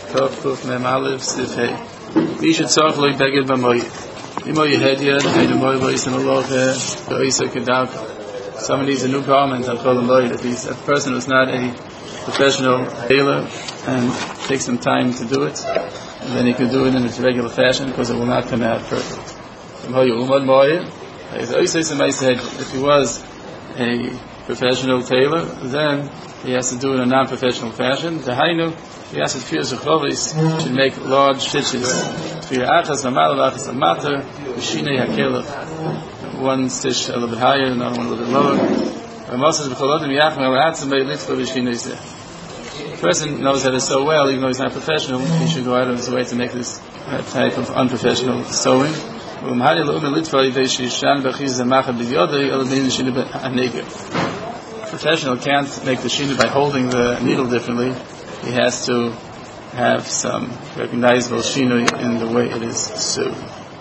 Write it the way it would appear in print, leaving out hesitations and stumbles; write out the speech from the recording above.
Tov Kuf Mem Aleph Sif Hey. We should talk like Beged B'Moy. Imo Yehediyah, Ein Moy Lois and Allah, Be'isa Kedav. Someone needs a new garment on Chol Moy. If he's a person who's not a professional tailor and takes some time to do it, and then he can do it in its regular fashion because it will not come out perfect. If he was a professional tailor, then he has to do it in a non-professional fashion. The Hainu, he has to should make large stitches. One stitch a little bit higher, another one a little bit lower. The person knows that so well, even though he's not professional, he should go out of his way to make this type of unprofessional sewing. Professional can't make the shina by holding the needle differently. He has to have some recognizable shina in the way it is sewed.